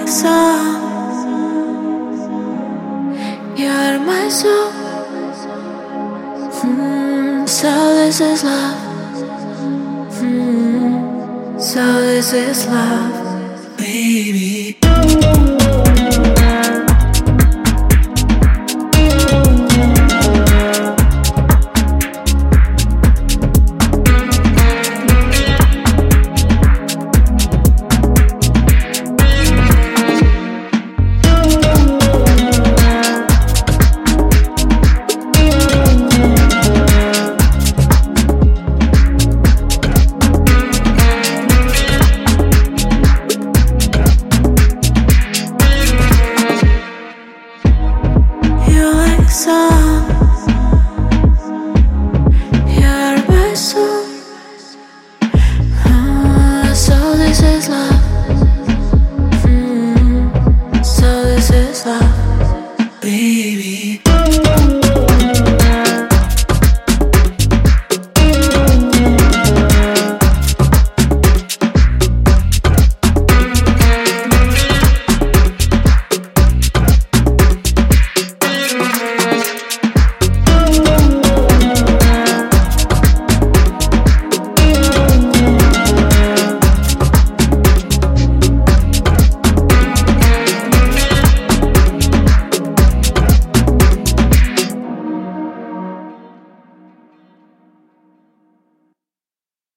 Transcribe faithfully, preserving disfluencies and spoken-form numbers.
sun. You're my soul. Hmm, so this is love. Hmm, so this is love, baby. Sun, you're my soul. Ah, so this is love.